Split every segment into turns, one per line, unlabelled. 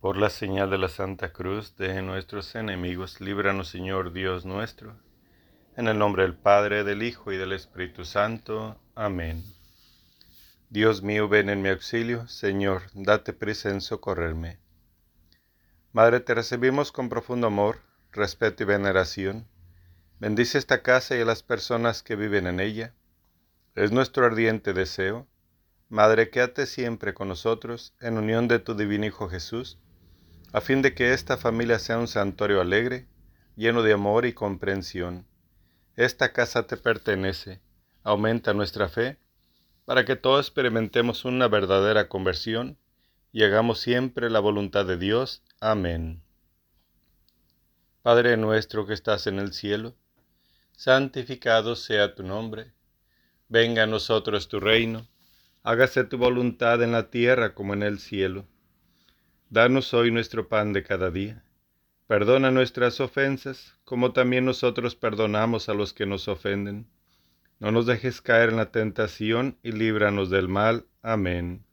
Por la señal de la Santa Cruz de nuestros enemigos, líbranos, Señor Dios nuestro. En el nombre del Padre, del Hijo y del Espíritu Santo. Amén. Dios mío, ven en mi auxilio. Señor, date prisa en socorrerme. Madre, te recibimos con profundo amor, respeto y veneración. Bendice esta casa y a las personas que viven en ella. Es nuestro ardiente deseo. Madre, quédate siempre con nosotros, en unión de tu divino Hijo Jesús, a fin de que esta familia sea un santuario alegre, lleno de amor y comprensión. Esta casa te pertenece. Aumenta nuestra fe, para que todos experimentemos una verdadera conversión y hagamos siempre la voluntad de Dios. Amén. Padre nuestro que estás en el cielo, santificado sea tu nombre. Venga a nosotros tu reino. Hágase tu voluntad en la tierra como en el cielo. Danos hoy nuestro pan de cada día. Perdona nuestras ofensas, como también nosotros perdonamos a los que nos ofenden. No nos dejes caer en la tentación y líbranos del mal. Amén.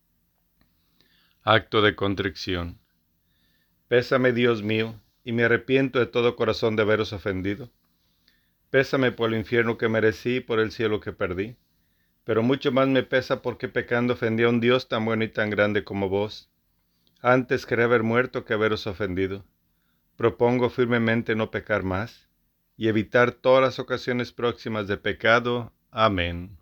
Acto de contrición. Pésame, Dios mío, y me arrepiento de todo corazón de haberos ofendido. Pésame por el infierno que merecí y por el cielo que perdí. Pero mucho más me pesa porque pecando ofendí a un Dios tan bueno y tan grande como vos. Antes quería haber muerto que haberos ofendido. Propongo firmemente no pecar más y evitar todas las ocasiones próximas de pecado. Amén.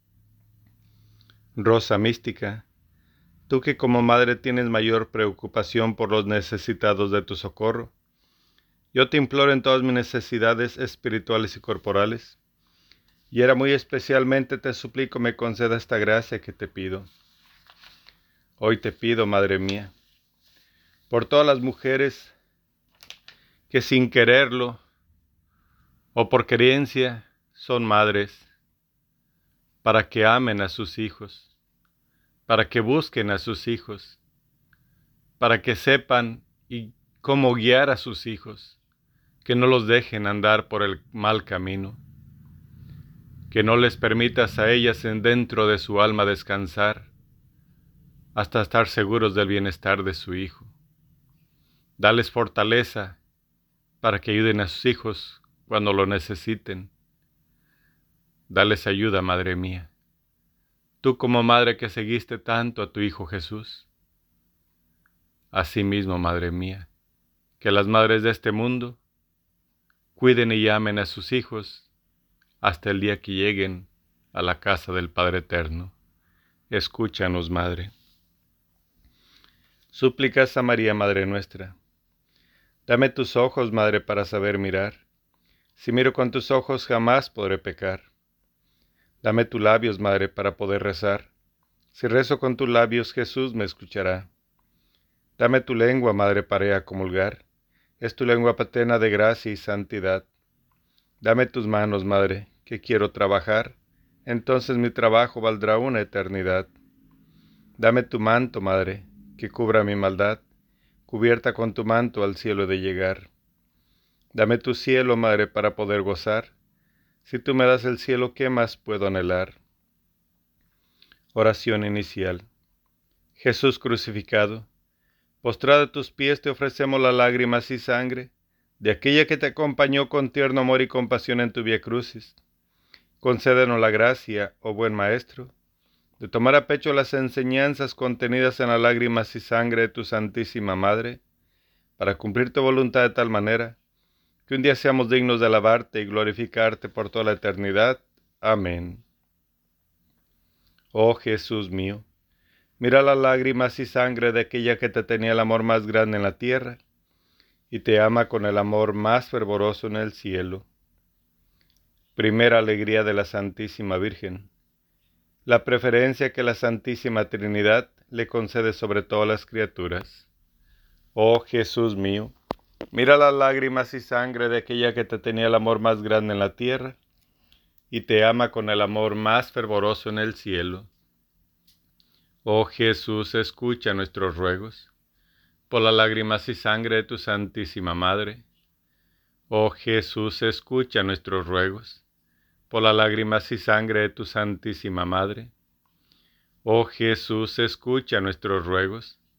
Rosa mística, tú que como madre tienes mayor preocupación por los necesitados de tu socorro, yo te imploro en todas mis necesidades espirituales y corporales, y ahora muy especialmente te suplico me conceda esta gracia que te pido. Hoy te pido, Madre mía, por todas las mujeres que sin quererlo o por querencia son madres, para que amen a sus hijos, para que busquen a sus hijos, para que sepan cómo guiar a sus hijos, que no los dejen andar por el mal camino, que no les permitas a ellas dentro de su alma descansar, hasta estar seguros del bienestar de su hijo. Dales fortaleza para que ayuden a sus hijos cuando lo necesiten. Dales ayuda, Madre mía. Tú como madre que seguiste tanto a tu Hijo Jesús. Asimismo, Madre mía, que las madres de este mundo cuiden y amen a sus hijos hasta el día que lleguen a la casa del Padre Eterno. Escúchanos, Madre. Súplicas a María, Madre nuestra. Dame tus ojos, Madre, para saber mirar. Si miro con tus ojos jamás podré pecar. Dame tus labios, Madre, para poder rezar. Si rezo con tus labios, Jesús me escuchará. Dame tu lengua, Madre, para comulgar. Es tu lengua paterna de gracia y santidad. Dame tus manos, Madre, que quiero trabajar. Entonces mi trabajo valdrá una eternidad. Dame tu manto, Madre, que cubra mi maldad. Cubierta con tu manto al cielo he de llegar. Dame tu cielo, Madre, para poder gozar. Si tú me das el cielo, ¿qué más puedo anhelar? Oración inicial. Jesús crucificado, postrado a tus pies te ofrecemos las lágrimas y sangre de aquella que te acompañó con tierno amor y compasión en tu vía crucis. Concédenos la gracia, oh buen Maestro, de tomar a pecho las enseñanzas contenidas en las lágrimas y sangre de tu Santísima Madre, para cumplir tu voluntad de tal manera que un día seamos dignos de alabarte y glorificarte por toda la eternidad. Amén. Oh Jesús mío, mira las lágrimas y sangre de aquella que te tenía el amor más grande en la tierra y te ama con el amor más fervoroso en el cielo. Primera alegría de la Santísima Virgen, la preferencia que la Santísima Trinidad le concede sobre todas las criaturas. Oh Jesús mío, mira las lágrimas y sangre de aquella que te tenía el amor más grande en la tierra y te ama con el amor más fervoroso en el cielo. Oh Jesús, escucha nuestros ruegos por las lágrimas y sangre de tu Santísima Madre. Oh Jesús, escucha nuestros ruegos por las lágrimas y sangre de tu Santísima Madre. Oh Jesús, escucha nuestros ruegos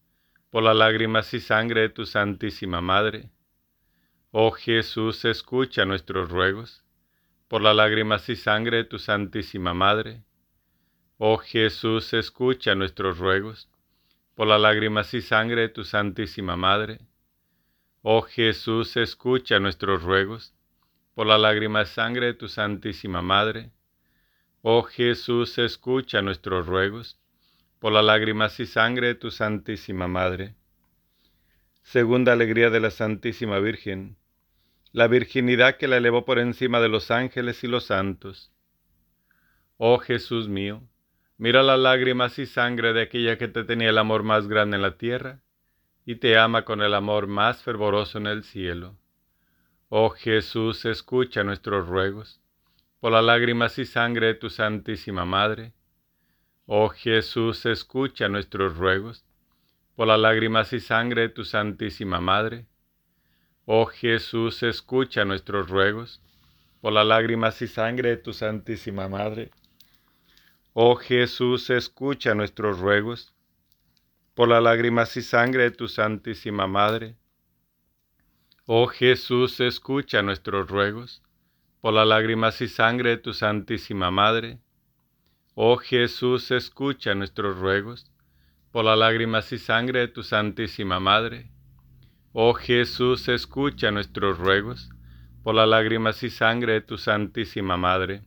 por las lágrimas y sangre de tu Santísima Madre. Oh Jesús, escucha nuestros ruegos, por las lágrimas y sangre de tu Santísima Madre. Oh Jesús, escucha nuestros ruegos, por las lágrimas y sangre de tu Santísima Madre. Oh Jesús, escucha nuestros ruegos, por las lágrimas y sangre de tu Santísima Madre. Oh Jesús, escucha nuestros ruegos, por las lágrimas y sangre de tu Santísima Madre. Segunda alegría de la Santísima Virgen, la virginidad que la elevó por encima de los ángeles y los santos. Oh Jesús mío, mira las lágrimas y sangre de aquella que te tenía el amor más grande en la tierra y te ama con el amor más fervoroso en el cielo. Oh Jesús, escucha nuestros ruegos, por las lágrimas y sangre de tu Santísima Madre. Oh Jesús, escucha nuestros ruegos, por las lágrimas y sangre de tu Santísima Madre. Oh Jesús, escucha nuestros ruegos, por las lágrimas y sangre de tu Santísima Madre. Oh Jesús, escucha nuestros ruegos, por las lágrimas y sangre de tu Santísima Madre. Oh Jesús, escucha nuestros ruegos, por las lágrimas y sangre de tu Santísima Madre. Oh Jesús, escucha nuestros ruegos, por las lágrimas y sangre de tu Santísima Madre. Oh Jesús, escucha nuestros ruegos, por las lágrimas y sangre de tu Santísima Madre.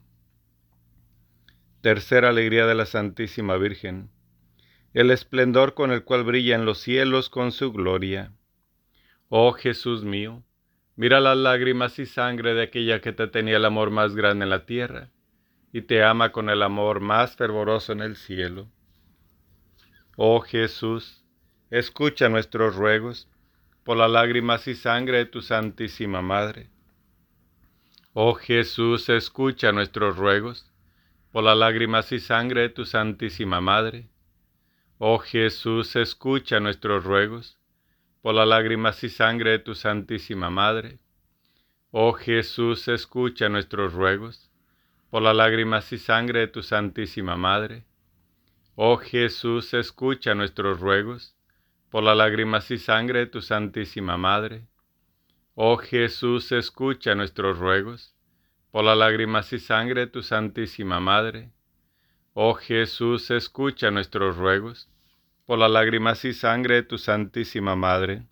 Tercera alegría de la Santísima Virgen, el esplendor con el cual brillan los cielos con su gloria. Oh Jesús mío, mira las lágrimas y sangre de aquella que te tenía el amor más grande en la tierra y te ama con el amor más fervoroso en el cielo. Oh Jesús, escucha nuestros ruegos, por las lágrimas y sangre de tu Santísima Madre. Oh Jesús, escucha nuestros ruegos, por las lágrimas y sangre de tu Santísima Madre. Oh Jesús, escucha nuestros ruegos, por las lágrimas y sangre de tu Santísima Madre. Oh Jesús, escucha nuestros ruegos, por las lágrimas y sangre de tu Santísima Madre. Oh Jesús, escucha nuestros ruegos, por las lágrimas y sangre de tu Santísima Madre. Oh Jesús, escucha nuestros ruegos, por las lágrimas y sangre de tu Santísima Madre. Oh Jesús, escucha nuestros ruegos, por las lágrimas y sangre de tu Santísima Madre.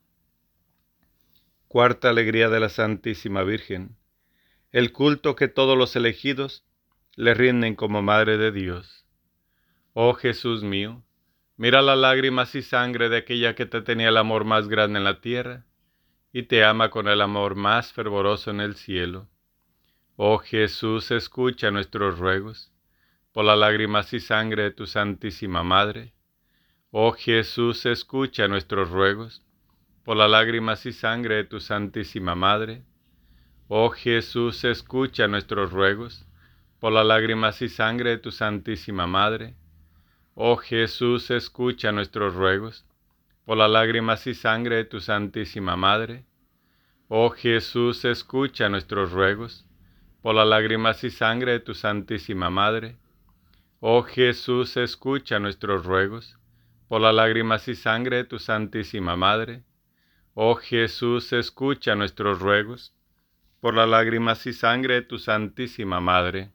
Cuarta alegría de la Santísima Virgen, el culto que todos los elegidos le rinden como Madre de Dios. Oh Jesús mío, mira las lágrimas y sangre de aquella que te tenía el amor más grande en la tierra y te ama con el amor más fervoroso en el cielo. Oh Jesús, escucha nuestros ruegos, por las lágrimas y sangre de tu Santísima Madre. Oh Jesús, escucha nuestros ruegos, por las lágrimas y sangre de tu Santísima Madre. Oh Jesús, escucha nuestros ruegos, por las lágrimas y sangre de tu Santísima Madre. Oh Jesús, escucha nuestros ruegos, por las lágrimas y sangre de tu Santísima Madre. Oh Jesús, escucha nuestros ruegos, por las lágrimas y sangre de tu Santísima Madre. Oh Jesús, escucha nuestros ruegos, por las lágrimas y sangre de tu Santísima Madre. Oh Jesús, escucha nuestros ruegos, por las lágrimas y sangre de tu Santísima Madre.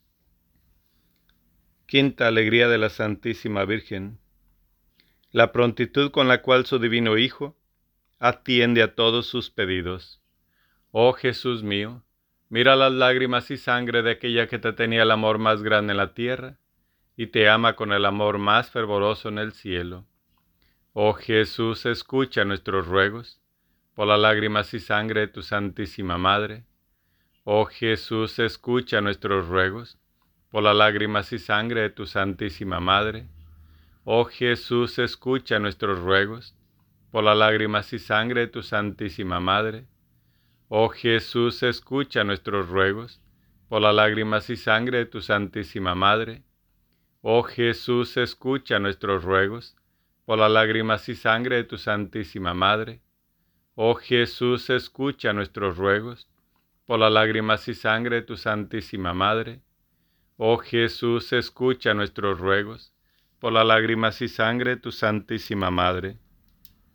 Quinta alegría de la Santísima Virgen, la prontitud con la cual su divino Hijo atiende a todos sus pedidos. Oh Jesús mío, mira las lágrimas y sangre de aquella que te tenía el amor más grande en la tierra y te ama con el amor más fervoroso en el cielo. Oh Jesús, escucha nuestros ruegos, por las lágrimas y sangre de tu Santísima Madre. Oh Jesús, escucha nuestros ruegos, por las lágrimas y sangre de tu Santísima Madre. Oh Jesús, escucha nuestros ruegos, por las lágrimas y sangre de tu Santísima Madre. Oh Jesús, escucha nuestros ruegos, por las lágrimas y sangre de tu Santísima Madre. Oh Jesús, escucha nuestros ruegos, por las lágrimas y sangre de tu Santísima Madre. Oh Jesús, escucha nuestros ruegos, por las lágrimas y sangre de tu Santísima Madre. Oh Jesús, escucha nuestros ruegos, por las lágrimas y sangre de tu Santísima Madre.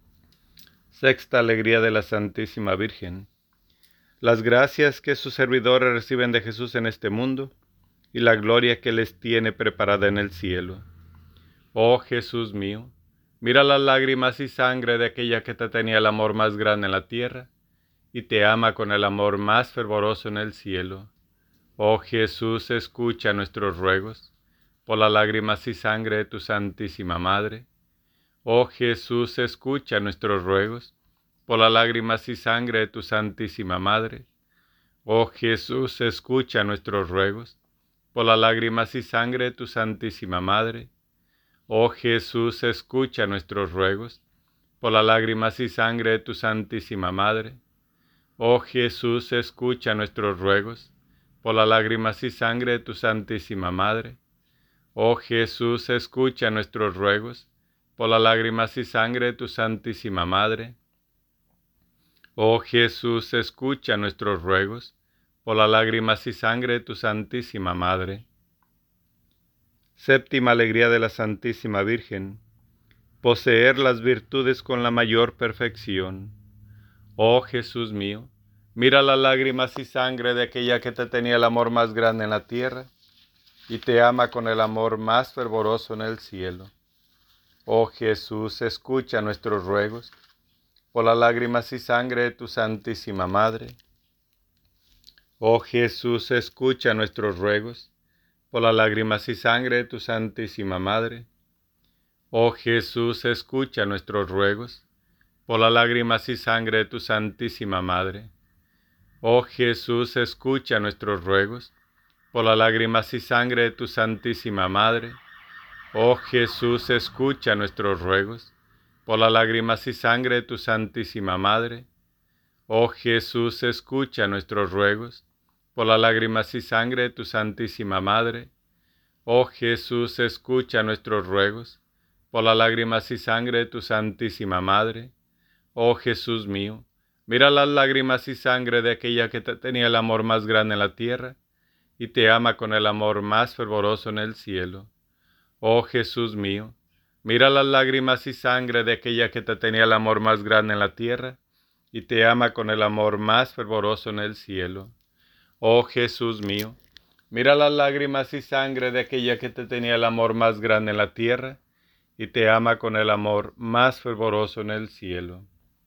Sexta alegría de la Santísima Virgen. Las gracias que sus servidores reciben de Jesús en este mundo y la gloria que les tiene preparada en el cielo. Oh Jesús mío, mira las lágrimas y sangre de aquella que te tenía el amor más grande en la tierra y te ama con el amor más fervoroso en el cielo. Oh Jesús, escucha nuestros ruegos por las lágrimas y sangre de tu Santísima Madre. Oh Jesús, escucha nuestros ruegos por las lágrimas y sangre de tu Santísima Madre. Oh Jesús, escucha nuestros ruegos por las lágrimas y sangre de tu Santísima Madre. Oh Jesús, escucha nuestros ruegos por las lágrimas y sangre de tu Santísima Madre. Oh Jesús, escucha nuestros ruegos por las lágrimas y sangre de tu Santísima Madre. Oh Jesús, escucha nuestros ruegos por las lágrimas y sangre de tu Santísima Madre. Oh Jesús, escucha nuestros ruegos por las lágrimas y sangre de tu Santísima Madre. Séptima alegría de la Santísima Virgen. Poseer las virtudes con la mayor perfección. Oh Jesús mío, mira las lágrimas y sangre de aquella que te tenía el amor más grande en la tierra y te ama con el amor más fervoroso en el cielo. Oh Jesús, escucha nuestros ruegos por las lágrimas y sangre de tu Santísima Madre. Oh Jesús, escucha nuestros ruegos por las lágrimas y sangre de tu Santísima Madre. Oh Jesús, escucha nuestros ruegos por las lágrimas y sangre de tu Santísima Madre. Oh Jesús, escucha nuestros ruegos por las lágrimas y sangre de tu Santísima Madre. Oh Jesús, escucha nuestros ruegos por las lágrimas y sangre de tu Santísima Madre. Oh Jesús, escucha nuestros ruegos por las lágrimas y sangre de tu Santísima Madre. Oh Jesús, escucha nuestros ruegos por las lágrimas y sangre de tu Santísima Madre. Oh Jesús mío, mira las lágrimas y sangre de aquella que te tenía el amor más grande en la tierra y te ama con el amor más fervoroso en el cielo. Oh Jesús mío, mira las lágrimas y sangre de aquella que te tenía el amor más grande en la tierra y te ama con el amor más fervoroso en el cielo. Oh Jesús mío, mira las lágrimas y sangre de aquella que te tenía el amor más grande en la tierra y te ama con el amor más fervoroso en el cielo.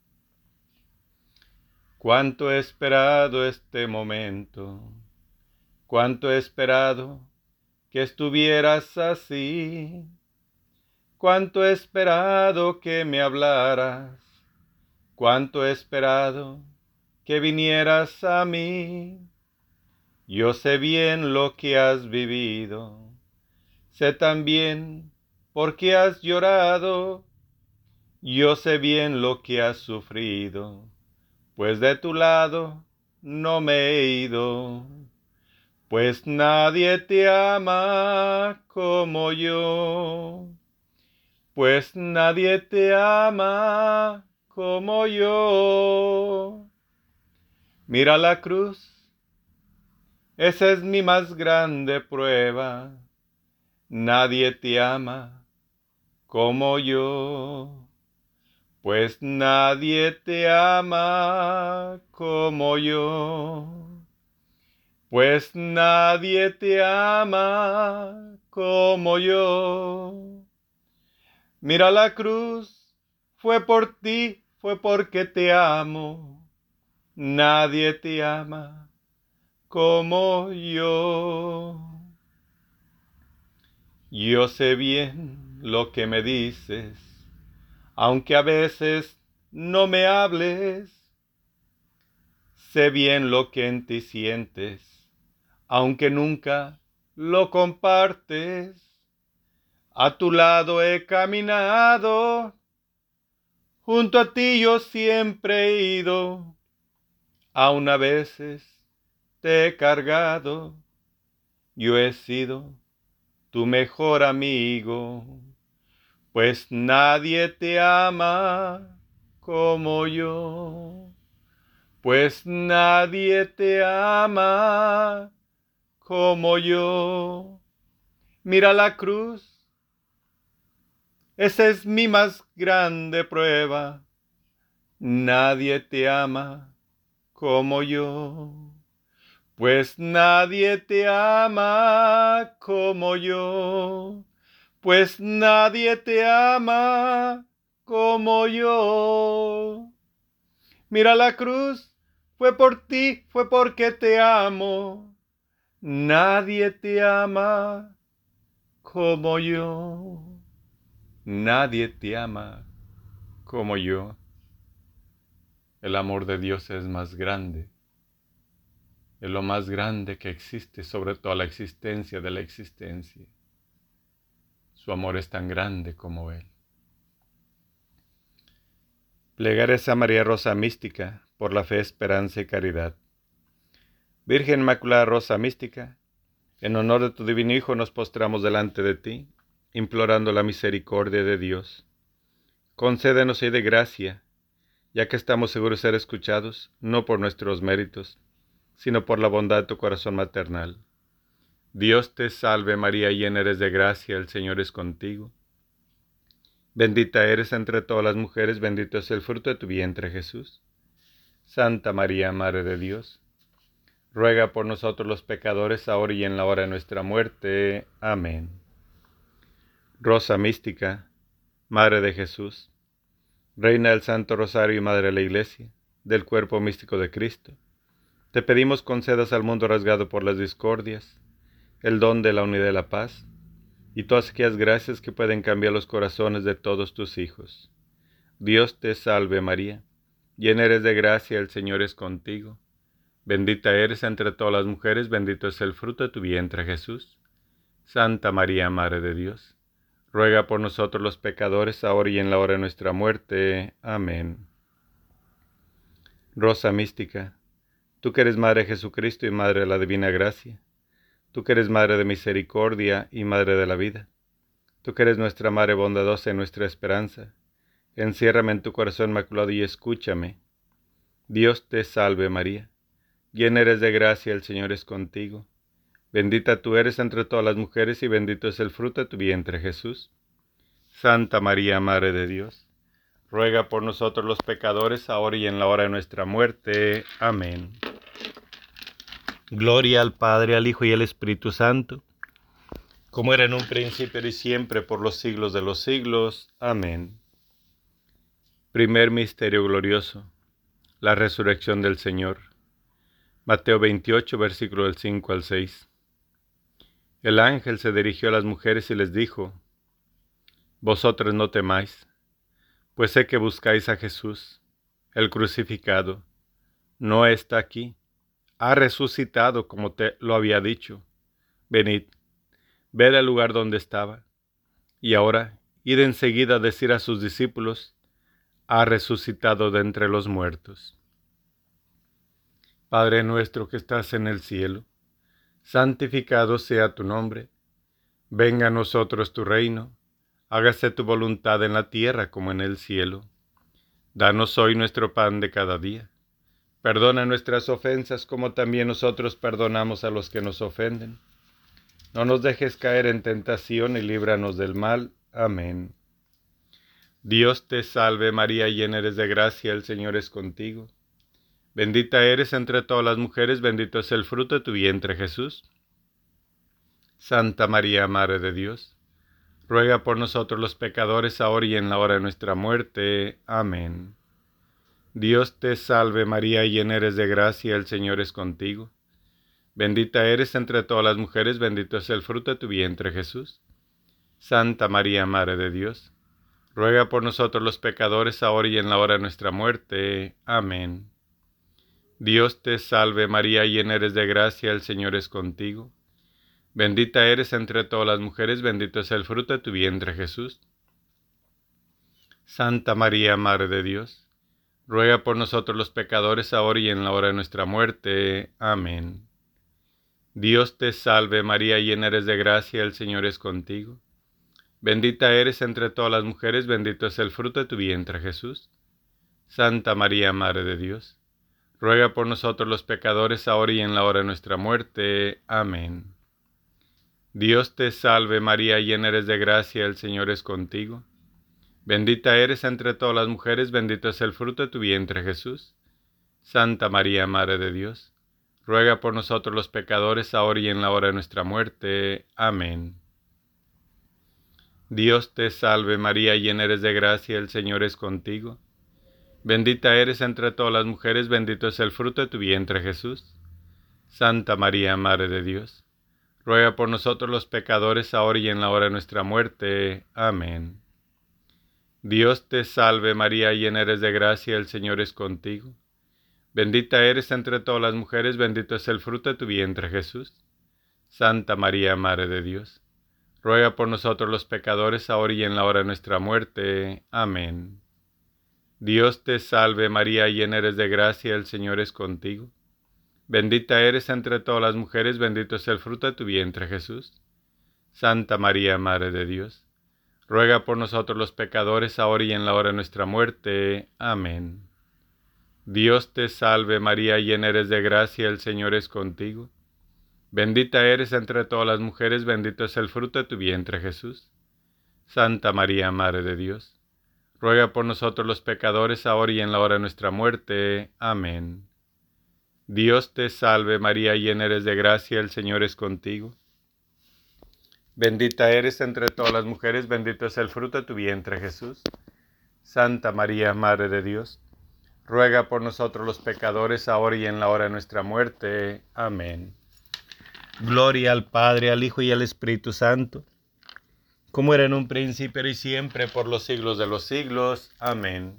Cuánto he esperado este momento, cuánto he esperado que estuvieras así, cuánto he esperado que me hablaras, cuánto he esperado que vinieras a mí. Yo sé bien lo que has vivido, sé también por qué has llorado, yo sé bien lo que has sufrido, pues de tu lado no me he ido, pues nadie te ama como yo, pues nadie te ama como yo. Mira la cruz, esa es mi más grande prueba, nadie te ama como yo, pues nadie te ama como yo, pues nadie te ama como yo. Mira la cruz, fue por ti, fue porque te amo, nadie te ama como yo. Yo sé bien lo que me dices, aunque a veces no me hables. Sé bien lo que en ti sientes, aunque nunca lo compartes. A tu lado he caminado, junto a ti yo siempre he ido. Aun a veces te he cargado, yo he sido tu mejor amigo, pues nadie te ama como yo, pues nadie te ama como yo. Mira la cruz, esa es mi más grande prueba, Nadie te ama como yo, pues nadie te ama como yo, pues nadie te ama como yo. Mira la cruz, fue por ti, fue porque te amo. Nadie te ama como yo. Nadie te ama como yo. El amor de Dios es más grande. Es lo más grande que existe sobre toda la existencia de la existencia. Su amor es tan grande como Él. Plegarias a María Rosa Mística, por la fe, esperanza y caridad. Virgen Inmaculada Rosa Mística, en honor de tu divino Hijo nos postramos delante de ti, implorando la misericordia de Dios. Concédenos hoy de gracia, ya que estamos seguros de ser escuchados, no por nuestros méritos, sino por la bondad de tu corazón maternal. Dios te salve María, llena eres de gracia, el Señor es contigo. Bendita eres entre todas las mujeres, bendito es el fruto de tu vientre Jesús. Santa María, Madre de Dios, ruega por nosotros los pecadores, ahora y en la hora de nuestra muerte. Amén. Rosa Mística, Madre de Jesús, Reina del Santo Rosario y Madre de la Iglesia, del cuerpo místico de Cristo, te pedimos concedas al mundo rasgado por las discordias, el don de la unidad y la paz, y todas aquellas gracias que pueden cambiar los corazones de todos tus hijos. Dios te salve María, llena eres de gracia, el Señor es contigo. Bendita eres entre todas las mujeres, bendito es el fruto de tu vientre Jesús. Santa María, Madre de Dios, ruega por nosotros los pecadores, ahora y en la hora de nuestra muerte. Amén. Rosa Mística, tú que eres Madre de Jesucristo y Madre de la Divina Gracia, tú que eres Madre de Misericordia y Madre de la Vida, tú que eres nuestra Madre bondadosa y nuestra esperanza, enciérrame en tu corazón inmaculado y escúchame. Dios te salve María, llena eres de gracia, el Señor es contigo. Bendita tú eres entre todas las mujeres y bendito es el fruto de tu vientre Jesús. Santa María, Madre de Dios, ruega por nosotros los pecadores, ahora y en la hora de nuestra muerte. Amén. Gloria al Padre, al Hijo y al Espíritu Santo, como era en un principio y siempre, por los siglos de los siglos. Amén. Primer misterio glorioso, la resurrección del Señor. Mateo 28, versículo del 5 al 6. El ángel se dirigió a las mujeres y les dijo: Vosotras no temáis, pues sé que buscáis a Jesús, el crucificado. No está aquí, ha resucitado como te lo había dicho. Venid, ved el lugar donde estaba, y ahora id enseguida a decir a sus discípulos: ha resucitado de entre los muertos. Padre nuestro que estás en el cielo, santificado sea tu nombre. Venga a nosotros tu reino, hágase tu voluntad en la tierra como en el cielo. Danos hoy nuestro pan de cada día. Perdona nuestras ofensas como también nosotros perdonamos a los que nos ofenden. No nos dejes caer en tentación y líbranos del mal. Amén. Dios te salve María, llena eres de gracia, el Señor es contigo. Bendita eres entre todas las mujeres, bendito es el fruto de tu vientre Jesús. Santa María, Madre de Dios, ruega por nosotros los pecadores, ahora y en la hora de nuestra muerte. Amén. Dios te salve María, llena eres de gracia, el Señor es contigo. Bendita eres entre todas las mujeres, bendito es el fruto de tu vientre Jesús. Santa María, Madre de Dios, ruega por nosotros los pecadores, ahora y en la hora de nuestra muerte. Amén. Dios te salve María, llena eres de gracia, el Señor es contigo. Bendita eres entre todas las mujeres, bendito es el fruto de tu vientre Jesús. Santa María, Madre de Dios, ruega por nosotros los pecadores, ahora y en la hora de nuestra muerte. Amén. Dios te salve María, llena eres de gracia, el Señor es contigo. Bendita eres entre todas las mujeres, bendito es el fruto de tu vientre Jesús. Santa María, Madre de Dios, ruega por nosotros los pecadores, ahora y en la hora de nuestra muerte. Amén. Dios te salve María, llena eres de gracia, el Señor es contigo. Bendita eres entre todas las mujeres, bendito es el fruto de tu vientre, Jesús. Santa María, Madre de Dios, ruega por nosotros los pecadores, ahora y en la hora de nuestra muerte. Amén. Dios te salve María, llena eres de gracia, el Señor es contigo. Bendita eres entre todas las mujeres, bendito es el fruto de tu vientre, Jesús. Santa María, Madre de Dios, ruega por nosotros los pecadores, ahora y en la hora de nuestra muerte. Amén. Dios te salve María, llena eres de gracia, el Señor es contigo. Bendita eres entre todas las mujeres, bendito es el fruto de tu vientre, Jesús. Santa María, Madre de Dios, ruega por nosotros los pecadores, ahora y en la hora de nuestra muerte. Amén. Dios te salve María, llena eres de gracia, el Señor es contigo. Bendita eres entre todas las mujeres, bendito es el fruto de tu vientre, Jesús. Santa María, Madre de Dios, ruega por nosotros los pecadores, ahora y en la hora de nuestra muerte. Amén. Dios te salve María, llena eres de gracia, el Señor es contigo. Bendita eres entre todas las mujeres, bendito es el fruto de tu vientre, Jesús. Santa María, Madre de Dios, ruega por nosotros los pecadores, ahora y en la hora de nuestra muerte. Amén. Dios te salve María, llena eres de gracia, el Señor es contigo. Bendita eres entre todas las mujeres, bendito es el fruto de tu vientre, Jesús. Santa María, Madre de Dios, ruega por nosotros los pecadores, ahora y en la hora de nuestra muerte. Amén. Gloria al Padre, al Hijo y al Espíritu Santo, como era en un principio, ahora y siempre, por los siglos de los siglos. Amén.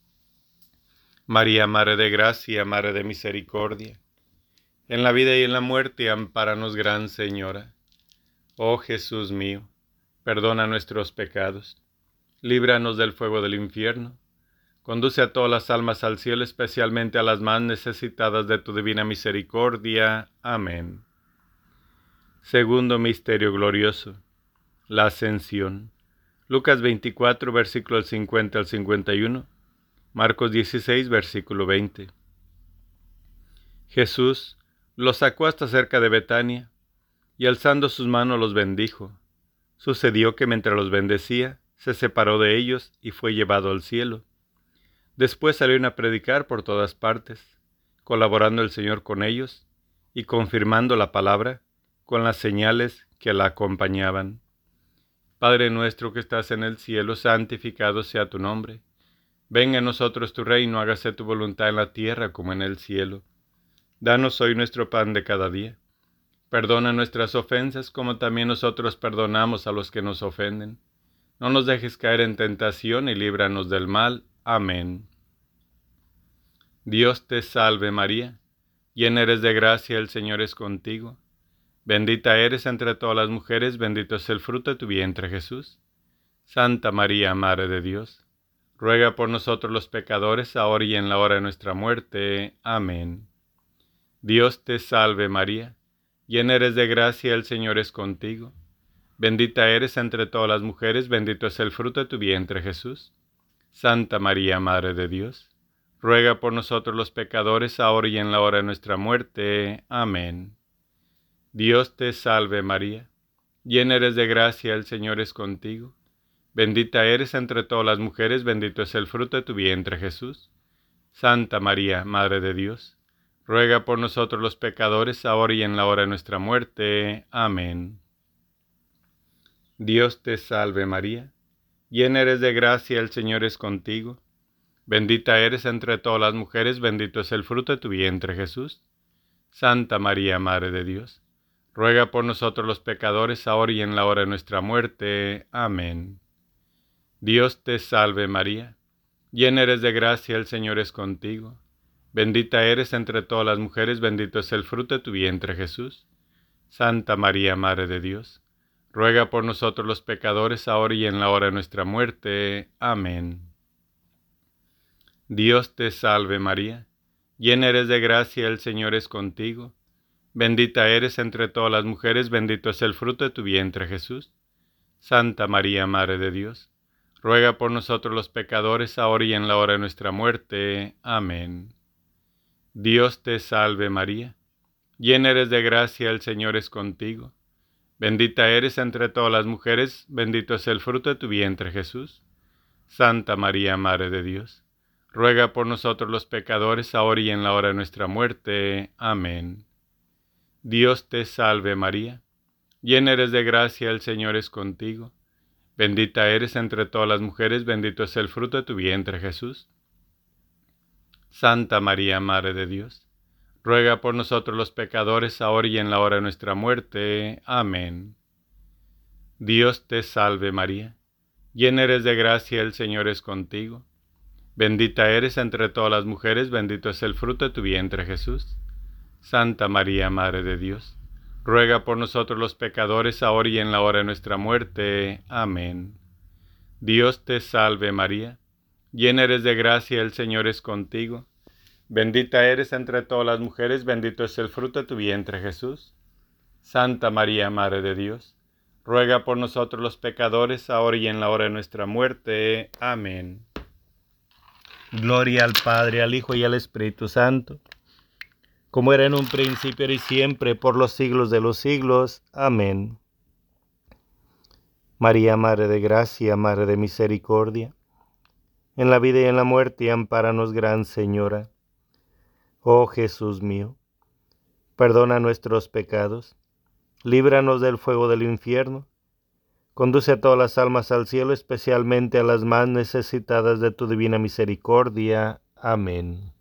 María, Madre de Gracia, Madre de Misericordia, en la vida y en la muerte, ampáranos, Gran Señora. Oh Jesús mío, perdona nuestros pecados, líbranos del fuego del infierno, conduce a todas las almas al cielo, especialmente a las más necesitadas de tu divina misericordia. Amén. Segundo misterio glorioso, la Ascensión. Lucas 24, versículos 50 al 51. Marcos 16, versículo 20. Jesús los sacó hasta cerca de Betania, y alzando sus manos los bendijo. Sucedió que mientras los bendecía, se separó de ellos y fue llevado al cielo. Después salieron a predicar por todas partes, colaborando el Señor con ellos y confirmando la palabra con las señales que la acompañaban. Padre nuestro que estás en el cielo, santificado sea tu nombre. Venga a nosotros tu reino, hágase tu voluntad en la tierra como en el cielo. Danos hoy nuestro pan de cada día. Perdona nuestras ofensas como también nosotros perdonamos a los que nos ofenden. No nos dejes caer en tentación y líbranos del mal. Amén. Dios te salve María, llena eres de gracia, el Señor es contigo. Bendita eres entre todas las mujeres, bendito es el fruto de tu vientre, Jesús. Santa María, Madre de Dios, ruega por nosotros los pecadores, ahora y en la hora de nuestra muerte. Amén. Dios te salve María, llena eres de gracia, el Señor es contigo. Bendita eres entre todas las mujeres, bendito es el fruto de tu vientre, Jesús. Santa María, Madre de Dios, ruega por nosotros los pecadores, ahora y en la hora de nuestra muerte. Amén. Dios te salve María, llena eres de gracia, el Señor es contigo. Bendita eres entre todas las mujeres, bendito es el fruto de tu vientre, Jesús. Santa María, Madre de Dios, ruega por nosotros los pecadores, ahora y en la hora de nuestra muerte. Amén. Dios te salve María, llena eres de gracia, el Señor es contigo. Bendita eres entre todas las mujeres, bendito es el fruto de tu vientre, Jesús. Santa María, Madre de Dios, ruega por nosotros los pecadores, ahora y en la hora de nuestra muerte. Amén. Dios te salve María, llena eres de gracia, el Señor es contigo. Bendita eres entre todas las mujeres, bendito es el fruto de tu vientre, Jesús. Santa María, Madre de Dios, ruega por nosotros los pecadores, ahora y en la hora de nuestra muerte. Amén. Dios te salve María, llena eres de gracia, el Señor es contigo. Bendita eres entre todas las mujeres, bendito es el fruto de tu vientre, Jesús. Santa María, Madre de Dios, ruega por nosotros los pecadores, ahora y en la hora de nuestra muerte. Amén. Dios te salve María, llena eres de gracia, el Señor es contigo. Bendita eres entre todas las mujeres, bendito es el fruto de tu vientre, Jesús. Santa María, Madre de Dios, ruega por nosotros los pecadores, ahora y en la hora de nuestra muerte. Amén. Dios te salve María, llena eres de gracia, el Señor es contigo. Bendita eres entre todas las mujeres, bendito es el fruto de tu vientre, Jesús. Santa María, Madre de Dios, ruega por nosotros los pecadores, ahora y en la hora de nuestra muerte. Amén. Dios te salve María, llena eres de gracia, el Señor es contigo. Bendita eres entre todas las mujeres, bendito es el fruto de tu vientre, Jesús. Santa María, Madre de Dios, ruega por nosotros los pecadores, ahora y en la hora de nuestra muerte. Amén. Dios te salve María, llena eres de gracia, el Señor es contigo. Bendita eres entre todas las mujeres, bendito es el fruto de tu vientre, Jesús. Santa María, Madre de Dios, ruega por nosotros los pecadores, ahora y en la hora de nuestra muerte. Amén. Gloria al Padre, al Hijo y al Espíritu Santo, como era en un principio, ahora y siempre, por los siglos de los siglos. Amén. María, Madre de Gracia, Madre de Misericordia, en la vida y en la muerte, ampáranos, Gran Señora. Oh Jesús mío, perdona nuestros pecados, líbranos del fuego del infierno, conduce a todas las almas al cielo, especialmente a las más necesitadas de tu divina misericordia. Amén.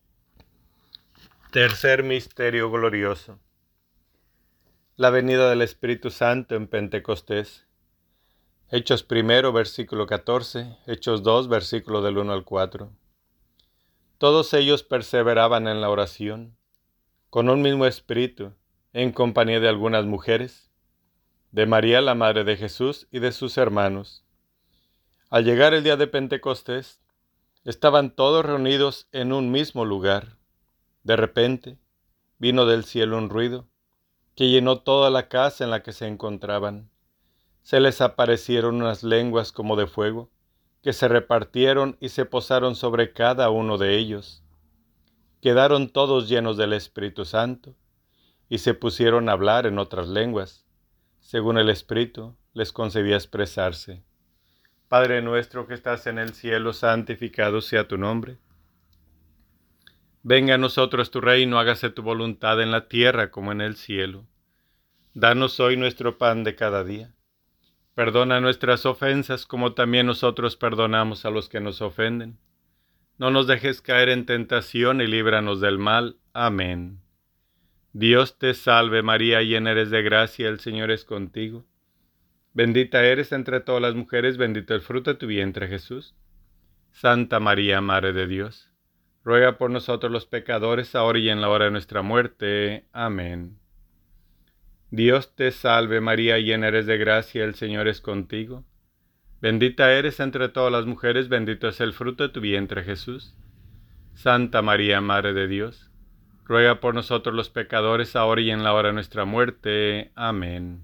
Tercer misterio glorioso: la venida del Espíritu Santo en Pentecostés. Hechos 1, versículo 14, Hechos 2, versículo del 1 al 4. Todos ellos perseveraban en la oración, con un mismo espíritu, en compañía de algunas mujeres, de María, la madre de Jesús, y de sus hermanos. Al llegar el día de Pentecostés, estaban todos reunidos en un mismo lugar. De repente, vino del cielo un ruido, que llenó toda la casa en la que se encontraban. Se les aparecieron unas lenguas como de fuego, que se repartieron y se posaron sobre cada uno de ellos. Quedaron todos llenos del Espíritu Santo, y se pusieron a hablar en otras lenguas, según el Espíritu les concedía expresarse. Padre nuestro que estás en el cielo, santificado sea tu nombre. Venga a nosotros tu reino, hágase tu voluntad en la tierra como en el cielo. Danos hoy nuestro pan de cada día. Perdona nuestras ofensas como también nosotros perdonamos a los que nos ofenden. No nos dejes caer en tentación y líbranos del mal. Amén. Dios te salve María, llena eres de gracia, el Señor es contigo. Bendita eres entre todas las mujeres, bendito el fruto de tu vientre, Jesús. Santa María, Madre de Dios, ruega por nosotros los pecadores, ahora y en la hora de nuestra muerte. Amén. Dios te salve María, llena eres de gracia, el Señor es contigo. Bendita eres entre todas las mujeres, bendito es el fruto de tu vientre, Jesús. Santa María, Madre de Dios, ruega por nosotros los pecadores, ahora y en la hora de nuestra muerte. Amén.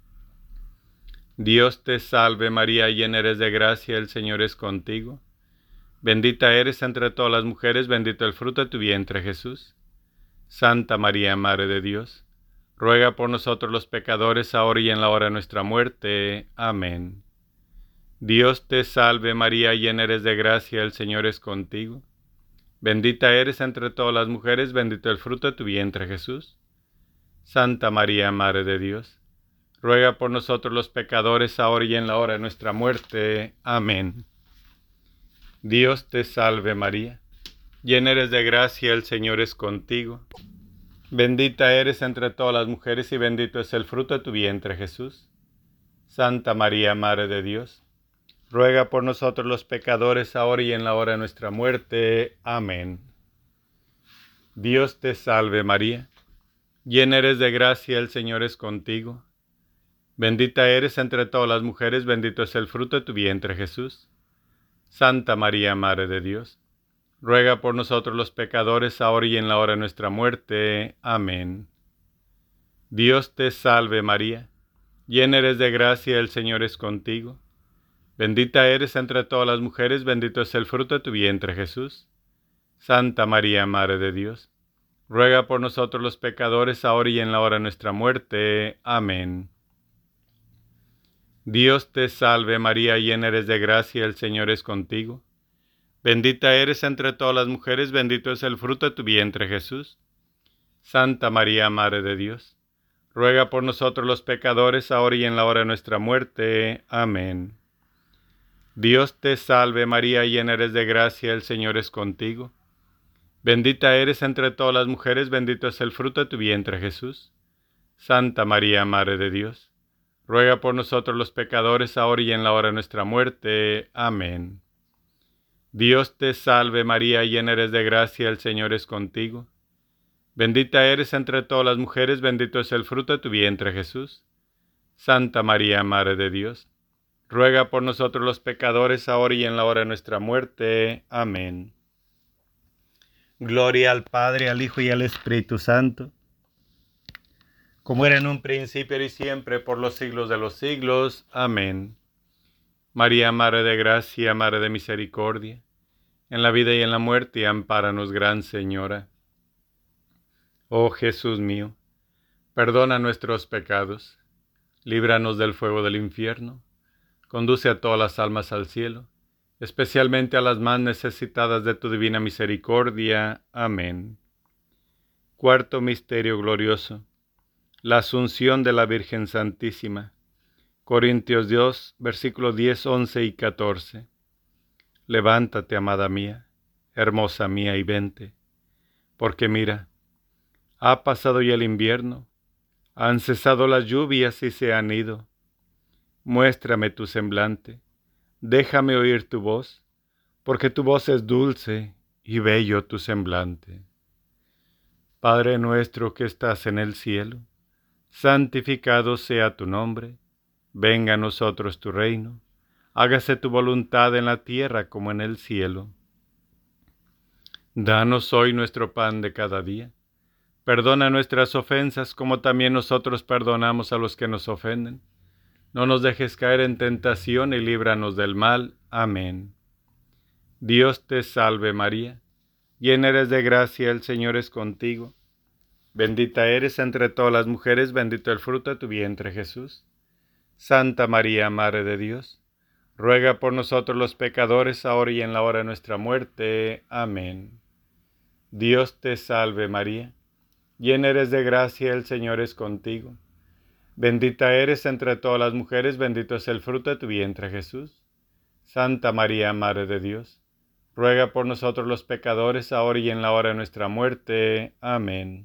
Dios te salve María, llena eres de gracia, el Señor es contigo. Bendita eres entre todas las mujeres, bendito el fruto de tu vientre, Jesús. Santa María, Madre de Dios, ruega por nosotros los pecadores, ahora y en la hora de nuestra muerte. Amén. Dios te salve María, llena eres de gracia, el Señor es contigo. Bendita eres entre todas las mujeres, bendito el fruto de tu vientre, Jesús. Santa María, Madre de Dios, ruega por nosotros los pecadores, ahora y en la hora de nuestra muerte. Amén. Dios te salve María, llena eres de gracia, el Señor es contigo. Bendita eres entre todas las mujeres y bendito es el fruto de tu vientre, Jesús. Santa María, Madre de Dios, ruega por nosotros los pecadores, ahora y en la hora de nuestra muerte. Amén. Dios te salve María, llena eres de gracia, el Señor es contigo. Bendita eres entre todas las mujeres, bendito es el fruto de tu vientre, Jesús. Santa María, Madre de Dios, ruega por nosotros los pecadores, ahora y en la hora de nuestra muerte. Amén. Dios te salve María, llena eres de gracia, el Señor es contigo. Bendita eres entre todas las mujeres, bendito es el fruto de tu vientre, Jesús. Santa María, Madre de Dios, ruega por nosotros los pecadores, ahora y en la hora de nuestra muerte. Amén. Dios te salve María, llena eres de gracia, el Señor es contigo. Bendita eres entre todas las mujeres, bendito es el fruto de tu vientre Jesús. Santa María, Madre de Dios, ruega por nosotros los pecadores, ahora y en la hora de nuestra muerte. Amén. Dios te salve María, llena eres de gracia, el Señor es contigo. Bendita eres entre todas las mujeres, bendito es el fruto de tu vientre Jesús. Santa María, Madre de Dios, ruega por nosotros los pecadores, ahora y en la hora de nuestra muerte. Amén. Dios te salve María, llena eres de gracia, el Señor es contigo. Bendita eres entre todas las mujeres, bendito es el fruto de tu vientre Jesús. Santa María, Madre de Dios, ruega por nosotros los pecadores, ahora y en la hora de nuestra muerte. Amén. Gloria al Padre, al Hijo y al Espíritu Santo, como era en un principio, ahora y siempre, por los siglos de los siglos. Amén. María, Madre de gracia, Madre de misericordia, en la vida y en la muerte, ampáranos, Gran Señora. Oh Jesús mío, perdona nuestros pecados, líbranos del fuego del infierno, conduce a todas las almas al cielo, especialmente a las más necesitadas de tu divina misericordia. Amén. Cuarto misterio glorioso, la Asunción de la Virgen Santísima. Corintios 2, versículos 10, 11 y 14. Levántate, amada mía, hermosa mía, y vente, porque mira, ha pasado ya el invierno, han cesado las lluvias y se han ido. Muéstrame tu semblante, déjame oír tu voz, porque tu voz es dulce y bello tu semblante. Padre nuestro que estás en el cielo, santificado sea tu nombre. Venga a nosotros tu reino, hágase tu voluntad en la tierra como en el cielo. Danos hoy nuestro pan de cada día. Perdona nuestras ofensas como también nosotros perdonamos a los que nos ofenden. No nos dejes caer en tentación y líbranos del mal. Amén. Dios te salve María, llena eres de gracia, el Señor es contigo. Bendita eres entre todas las mujeres, bendito el fruto de tu vientre Jesús. Santa María, Madre de Dios, ruega por nosotros los pecadores, ahora y en la hora de nuestra muerte. Amén. Dios te salve María, llena eres de gracia, el Señor es contigo. Bendita eres entre todas las mujeres, bendito es el fruto de tu vientre Jesús. Santa María, Madre de Dios, ruega por nosotros los pecadores, ahora y en la hora de nuestra muerte. Amén.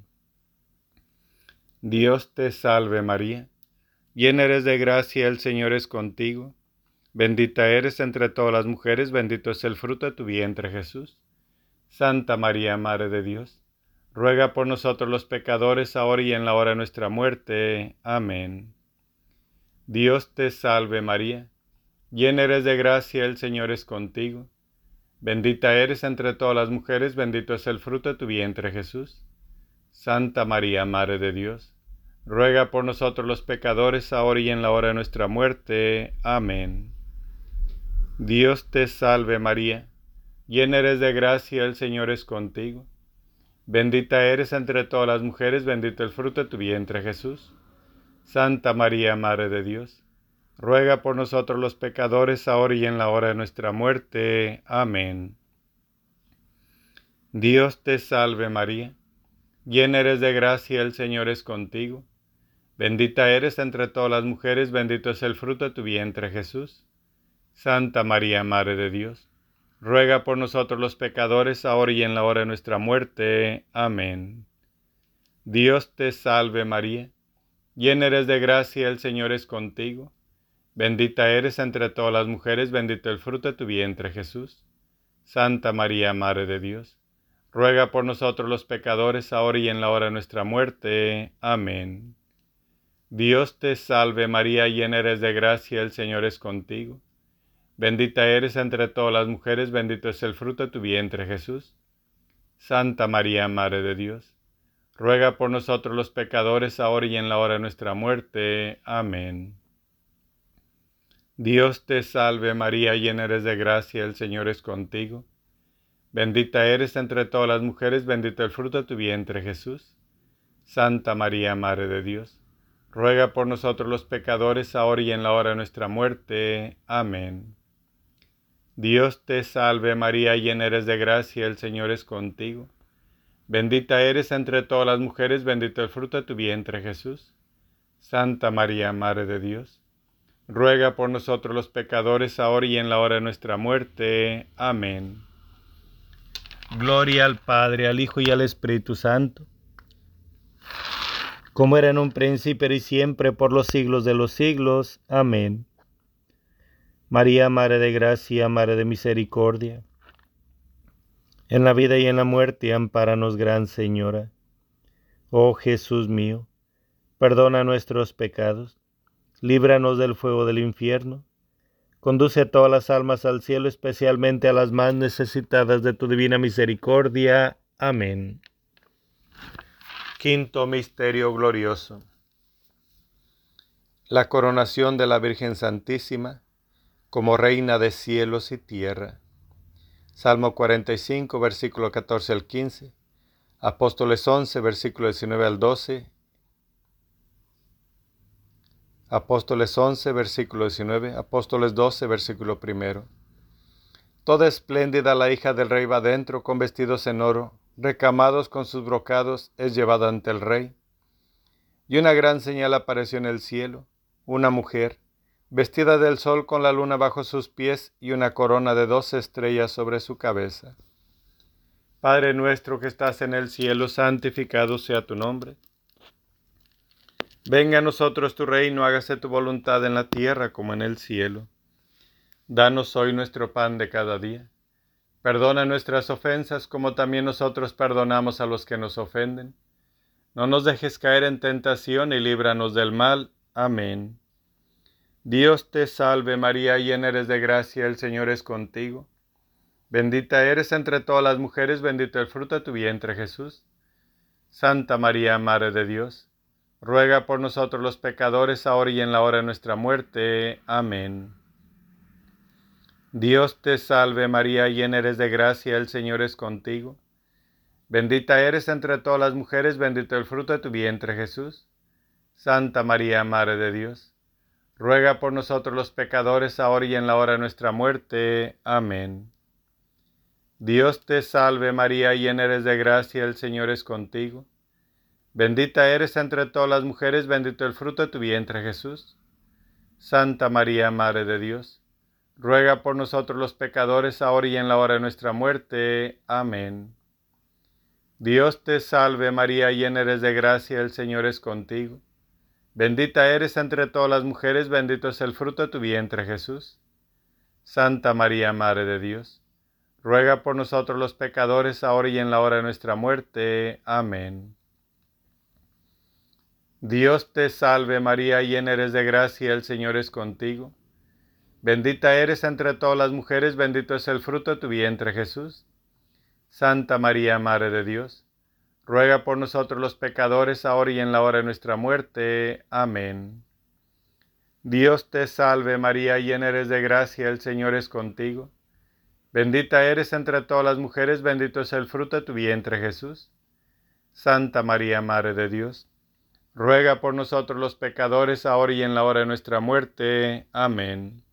Dios te salve María, llena eres de gracia, el Señor es contigo. Bendita eres entre todas las mujeres, bendito es el fruto de tu vientre Jesús. Santa María, Madre de Dios, ruega por nosotros los pecadores, ahora y en la hora de nuestra muerte. Amén. Dios te salve María, llena eres de gracia, el Señor es contigo. Bendita eres entre todas las mujeres, bendito es el fruto de tu vientre Jesús. Santa María, Madre de Dios, ruega por nosotros los pecadores, ahora y en la hora de nuestra muerte. Amén. Dios te salve María, llena eres de gracia, el Señor es contigo. Bendita eres entre todas las mujeres, bendito el fruto de tu vientre Jesús. Santa María, Madre de Dios, ruega por nosotros los pecadores, ahora y en la hora de nuestra muerte. Amén. Dios te salve María, llena eres de gracia, el Señor es contigo. Bendita eres entre todas las mujeres, bendito es el fruto de tu vientre Jesús. Santa María, Madre de Dios, ruega por nosotros los pecadores, ahora y en la hora de nuestra muerte. Amén. Dios te salve María, llena eres de gracia, el Señor es contigo. Bendita eres entre todas las mujeres, bendito el fruto de tu vientre Jesús. Santa María, Madre de Dios, ruega por nosotros los pecadores, ahora y en la hora de nuestra muerte. Amén. Dios te salve María, llena eres de gracia, el Señor es contigo. Bendita eres entre todas las mujeres, bendito es el fruto de tu vientre Jesús. Santa María, Madre de Dios, ruega por nosotros los pecadores, ahora y en la hora de nuestra muerte. Amén. Dios te salve María, llena eres de gracia, el Señor es contigo. Bendita eres entre todas las mujeres, bendito el fruto de tu vientre Jesús. Santa María, Madre de Dios, ruega por nosotros los pecadores, ahora y en la hora de nuestra muerte. Amén. Dios te salve María, llena eres de gracia, el Señor es contigo. Bendita eres entre todas las mujeres, bendito el fruto de tu vientre Jesús. Santa María, Madre de Dios, ruega por nosotros los pecadores, ahora y en la hora de nuestra muerte. Amén. Gloria al Padre, al Hijo y al Espíritu Santo, como era en un principio y siempre, por los siglos de los siglos. Amén. María, Madre de Gracia, Madre de Misericordia, en la vida y en la muerte, ampáranos, Gran Señora. Oh Jesús mío, perdona nuestros pecados, líbranos del fuego del infierno, conduce a todas las almas al cielo, especialmente a las más necesitadas de tu divina misericordia. Amén. Quinto misterio glorioso: la coronación de la Virgen Santísima como Reina de cielos y tierra. Salmo 45, versículo 14 al 15. Apóstoles 11, versículo 19 al 12. Apóstoles 11, versículo 19. Apóstoles 12, versículo 1. Toda espléndida la hija del rey va dentro, con vestidos en oro, recamados con sus brocados, es llevada ante el rey. Y una gran señal apareció en el cielo, una mujer, vestida del sol con la luna bajo sus pies y una corona de 12 estrellas sobre su cabeza. Padre nuestro que estás en el cielo, santificado sea tu nombre. Venga a nosotros tu reino, hágase tu voluntad en la tierra como en el cielo. Danos hoy nuestro pan de cada día. Perdona nuestras ofensas como también nosotros perdonamos a los que nos ofenden. No nos dejes caer en tentación y líbranos del mal. Amén. Dios te salve María, llena eres de gracia, el Señor es contigo. Bendita eres entre todas las mujeres, bendito el fruto de tu vientre Jesús. Santa María, Madre de Dios, ruega por nosotros los pecadores, ahora y en la hora de nuestra muerte. Amén. Dios te salve María, llena eres de gracia, el Señor es contigo. Bendita eres entre todas las mujeres, bendito el fruto de tu vientre Jesús. Santa María, Madre de Dios, ruega por nosotros los pecadores, ahora y en la hora de nuestra muerte. Amén. Dios te salve María, llena eres de gracia, el Señor es contigo. Bendita eres entre todas las mujeres, bendito el fruto de tu vientre Jesús. Santa María, Madre de Dios, ruega por nosotros los pecadores, ahora y en la hora de nuestra muerte. Amén. Dios te salve María, llena eres de gracia, el Señor es contigo. Bendita eres entre todas las mujeres, bendito es el fruto de tu vientre Jesús. Santa María, Madre de Dios, ruega por nosotros los pecadores, ahora y en la hora de nuestra muerte. Amén. Dios te salve María, llena eres de gracia, el Señor es contigo. Bendita eres entre todas las mujeres, bendito es el fruto de tu vientre Jesús. Santa María, Madre de Dios, ruega por nosotros los pecadores, ahora y en la hora de nuestra muerte. Amén. Dios te salve María, llena eres de gracia, el Señor es contigo. Bendita eres entre todas las mujeres, bendito es el fruto de tu vientre Jesús. Santa María, Madre de Dios, ruega por nosotros los pecadores, ahora y en la hora de nuestra muerte. Amén.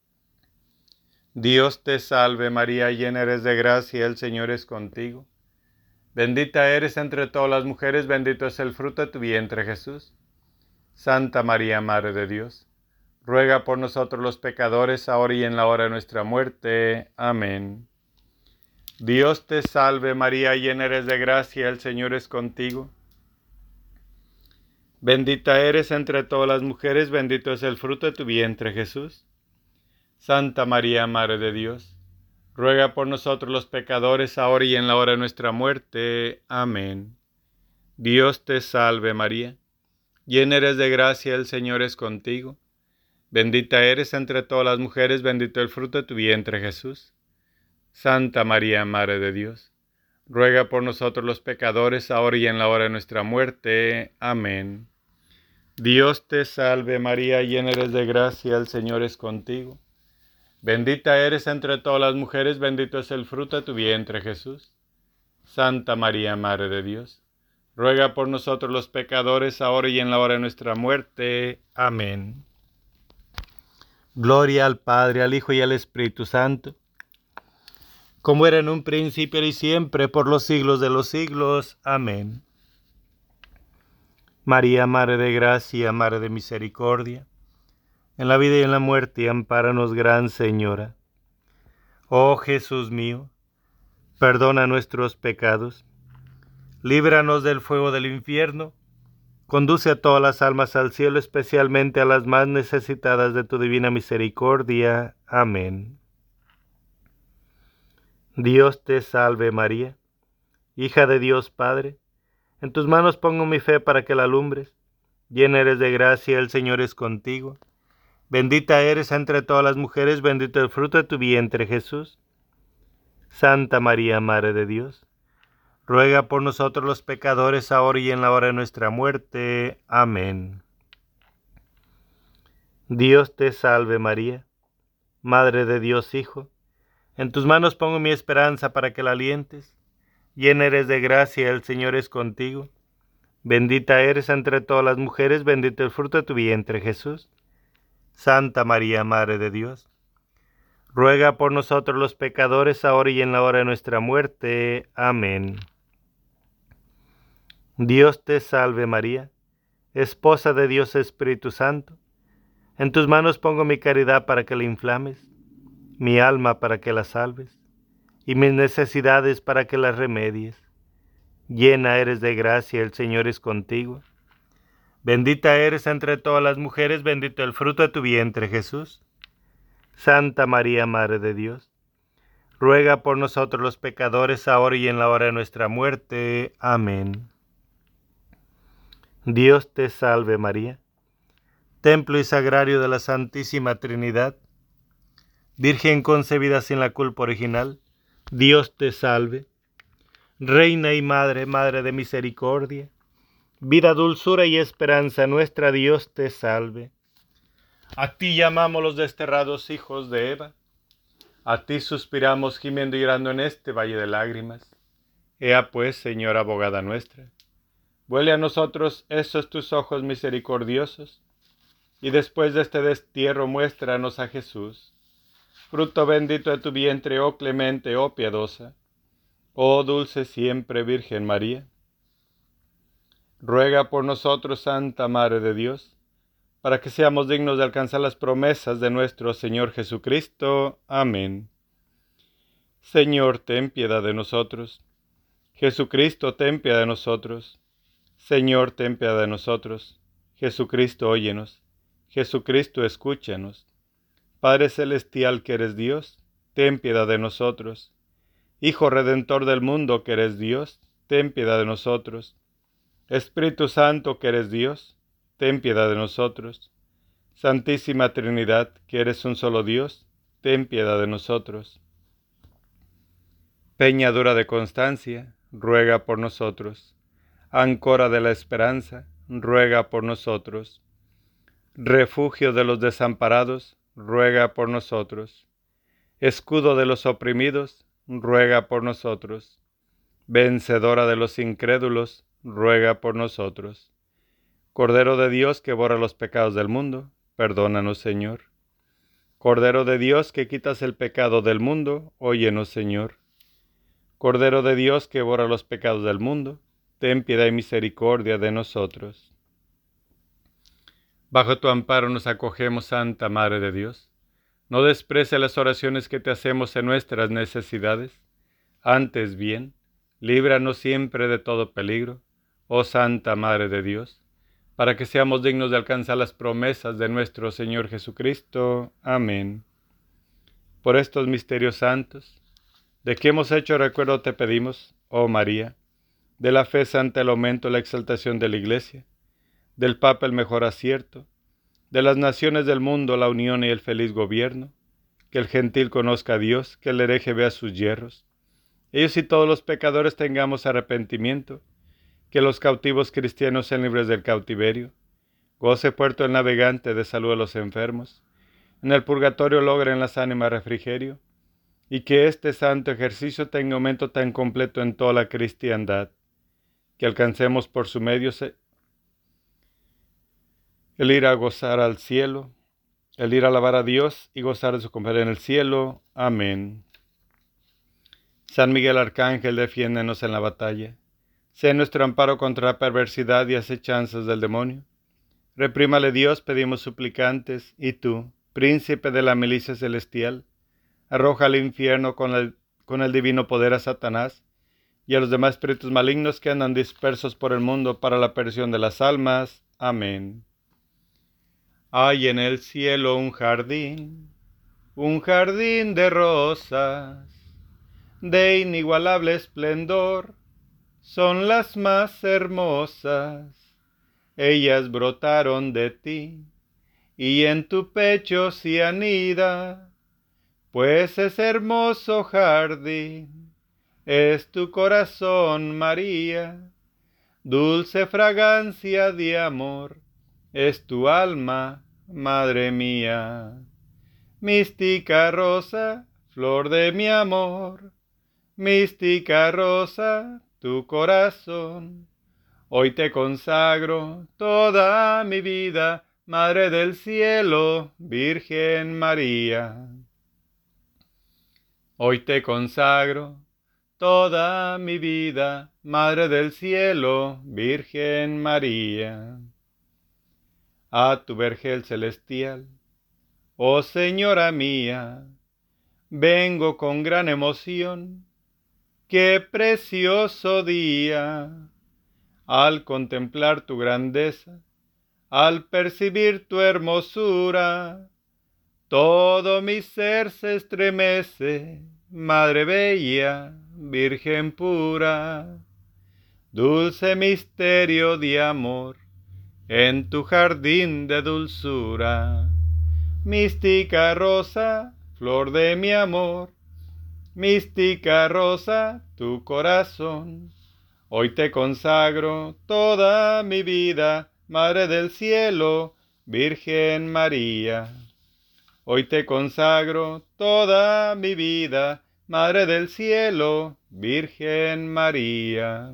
Dios te salve María, llena eres de gracia, el Señor es contigo. Bendita eres entre todas las mujeres, bendito es el fruto de tu vientre Jesús. Santa María, Madre de Dios, ruega por nosotros los pecadores, ahora y en la hora de nuestra muerte. Amén. Dios te salve María, llena eres de gracia, el Señor es contigo. Bendita eres entre todas las mujeres, bendito es el fruto de tu vientre Jesús. Santa María, Madre de Dios, ruega por nosotros los pecadores, ahora y en la hora de nuestra muerte. Amén. Dios te salve María, llena eres de gracia, el Señor es contigo. Bendita eres entre todas las mujeres, bendito el fruto de tu vientre Jesús. Santa María, Madre de Dios, ruega por nosotros los pecadores, ahora y en la hora de nuestra muerte. Amén. Dios te salve María, llena eres de gracia, el Señor es contigo. Bendita eres entre todas las mujeres, bendito es el fruto de tu vientre Jesús. Santa María, Madre de Dios, ruega por nosotros los pecadores, ahora y en la hora de nuestra muerte. Amén. Gloria al Padre, al Hijo y al Espíritu Santo, como era en un principio y siempre, por los siglos de los siglos. Amén. María, Madre de Gracia, Madre de Misericordia, en la vida y en la muerte, ampáranos, Gran Señora. Oh Jesús mío, perdona nuestros pecados, líbranos del fuego del infierno, conduce a todas las almas al cielo, especialmente a las más necesitadas de tu divina misericordia. Amén. Dios te salve María, hija de Dios Padre, en tus manos pongo mi fe para que la alumbres. Llena eres de gracia, el Señor es contigo. Bendita eres entre todas las mujeres, bendito el fruto de tu vientre, Jesús. Santa María, Madre de Dios, ruega por nosotros los pecadores, ahora y en la hora de nuestra muerte. Amén. Dios te salve María, Madre de Dios Hijo, en tus manos pongo mi esperanza para que la alientes. Llena eres de gracia, el Señor es contigo. Bendita eres entre todas las mujeres, bendito el fruto de tu vientre, Jesús. Santa María, Madre de Dios, ruega por nosotros los pecadores, ahora y en la hora de nuestra muerte. Amén. Dios te salve María, esposa de Dios Espíritu Santo. En tus manos pongo mi caridad para que la inflames, mi alma para que la salves, y mis necesidades para que las remedies. Llena eres de gracia, el Señor es contigo. Bendita eres entre todas las mujeres, bendito el fruto de tu vientre, Jesús. Santa María, Madre de Dios, ruega por nosotros los pecadores, ahora y en la hora de nuestra muerte. Amén. Dios te salve María, templo y sagrario de la Santísima Trinidad, Virgen concebida sin la culpa original. Dios te salve. Reina y Madre, Madre de misericordia, vida, dulzura y esperanza nuestra, Dios te salve. A ti llamamos los desterrados hijos de Eva, a ti suspiramos gimiendo y llorando en este valle de lágrimas. Ea pues, Señora abogada nuestra, vuelve a nosotros esos tus ojos misericordiosos, y después de este destierro muéstranos a Jesús, fruto bendito de tu vientre, oh clemente, oh piadosa, oh dulce siempre Virgen María. Ruega por nosotros, Santa Madre de Dios, para que seamos dignos de alcanzar las promesas de nuestro Señor Jesucristo. Amén. Señor, ten piedad de nosotros. Jesucristo, ten piedad de nosotros. Señor, ten piedad de nosotros. Jesucristo, óyenos. Jesucristo, escúchanos. Padre celestial que eres Dios, ten piedad de nosotros. Hijo Redentor del mundo que eres Dios, ten piedad de nosotros. Espíritu Santo que eres Dios, ten piedad de nosotros. Santísima Trinidad, que eres un solo Dios, ten piedad de nosotros. Peñadura de constancia, ruega por nosotros. Áncora de la esperanza, ruega por nosotros. Refugio de los desamparados, ruega por nosotros. Escudo de los oprimidos, ruega por nosotros. Vencedora de los incrédulos, ruega por nosotros. Cordero de Dios que borra los pecados del mundo, perdónanos, Señor. Cordero de Dios que quitas el pecado del mundo, óyenos, Señor. Cordero de Dios que borra los pecados del mundo, ten piedad y misericordia de nosotros. Bajo tu amparo nos acogemos, Santa Madre de Dios. No desprecie las oraciones que te hacemos en nuestras necesidades. Antes bien, líbranos siempre de todo peligro, oh Santa Madre de Dios, para que seamos dignos de alcanzar las promesas de nuestro Señor Jesucristo. Amén. Por estos misterios santos, de que hemos hecho recuerdo te pedimos, oh María, de la fe santa el aumento y la exaltación de la Iglesia, del Papa el mejor acierto, de las naciones del mundo la unión y el feliz gobierno, que el gentil conozca a Dios, que el hereje vea sus yerros, ellos y todos los pecadores tengamos arrepentimiento, que los cautivos cristianos sean libres del cautiverio, goce puerto el navegante de salud a los enfermos, en el purgatorio logren las ánimas refrigerio, y que este santo ejercicio tenga aumento tan completo en toda la cristiandad, que alcancemos por su medio el ir a gozar al cielo, el ir a alabar a Dios y gozar de su compañía en el cielo. Amén. San Miguel Arcángel, defiéndenos en la batalla. Sé nuestro amparo contra la perversidad y acechanzas del demonio. Reprímale Dios, pedimos suplicantes, y tú, príncipe de la milicia celestial, arroja al infierno con el divino poder a Satanás y a los demás espíritus malignos que andan dispersos por el mundo para la perdición de las almas. Amén. Hay en el cielo un jardín de rosas, de inigualable esplendor, son las más hermosas. Ellas brotaron de ti, y en tu pecho se anida, pues ese hermoso jardín es tu corazón, María. Dulce fragancia de amor es tu alma, madre mía. Mística rosa, flor de mi amor, mística rosa, tu corazón. Hoy te consagro toda mi vida, Madre del Cielo, Virgen María. Hoy te consagro toda mi vida, Madre del Cielo, Virgen María. A tu vergel celestial, oh Señora mía, vengo con gran emoción. ¡Qué precioso día! Al contemplar tu grandeza, al percibir tu hermosura, todo mi ser se estremece, Madre bella, Virgen pura. Dulce misterio de amor, en tu jardín de dulzura. Mística rosa, flor de mi amor, mística rosa, tu corazón. Hoy te consagro toda mi vida, Madre del Cielo, Virgen María. Hoy te consagro toda mi vida, Madre del Cielo, Virgen María.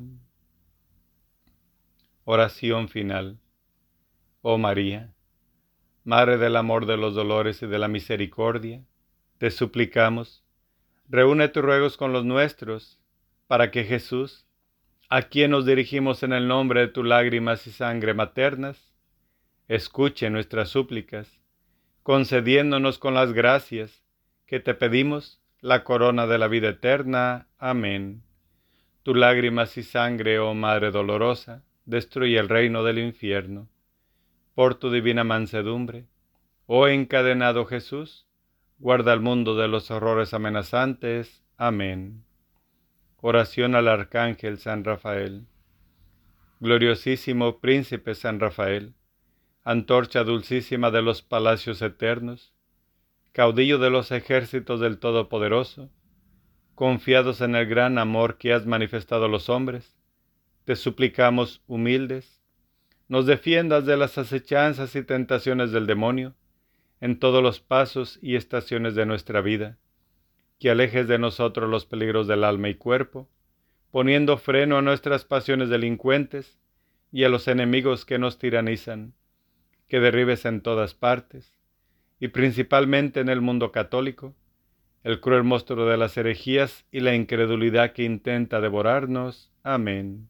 Oración final. Oh María, Madre del amor, de los dolores y de la misericordia, te suplicamos, reúne tus ruegos con los nuestros, para que Jesús, a quien nos dirigimos en el nombre de tus lágrimas y sangre maternas, escuche nuestras súplicas, concediéndonos con las gracias que te pedimos la corona de la vida eterna. Amén. Tu lágrimas y sangre, oh Madre dolorosa, destruye el reino del infierno. Por tu divina mansedumbre, oh encadenado Jesús, guarda al mundo de los horrores amenazantes. Amén. Oración al Arcángel San Rafael. Gloriosísimo Príncipe San Rafael, antorcha dulcísima de los palacios eternos, caudillo de los ejércitos del Todopoderoso, confiados en el gran amor que has manifestado a los hombres, te suplicamos humildes, nos defiendas de las acechanzas y tentaciones del demonio en todos los pasos y estaciones de nuestra vida, que alejes de nosotros los peligros del alma y cuerpo, poniendo freno a nuestras pasiones delincuentes y a los enemigos que nos tiranizan, que derribes en todas partes, y principalmente en el mundo católico, el cruel monstruo de las herejías y la incredulidad que intenta devorarnos. Amén.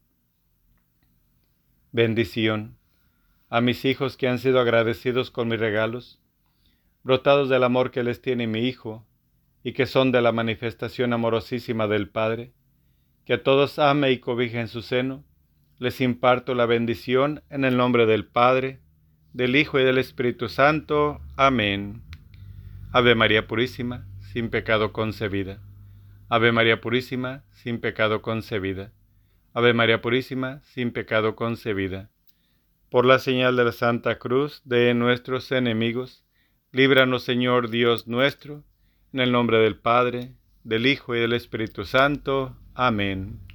Bendición a mis hijos que han sido agradecidos con mis regalos, brotados del amor que les tiene mi Hijo, y que son de la manifestación amorosísima del Padre, que a todos ame y cobija en su seno. Les imparto la bendición en el nombre del Padre, del Hijo y del Espíritu Santo. Amén. Ave María Purísima, sin pecado concebida. Ave María Purísima, sin pecado concebida. Ave María Purísima, sin pecado concebida. Por la señal de la Santa Cruz de nuestros enemigos, líbranos, Señor Dios nuestro, en el nombre del Padre, del Hijo y del Espíritu Santo. Amén.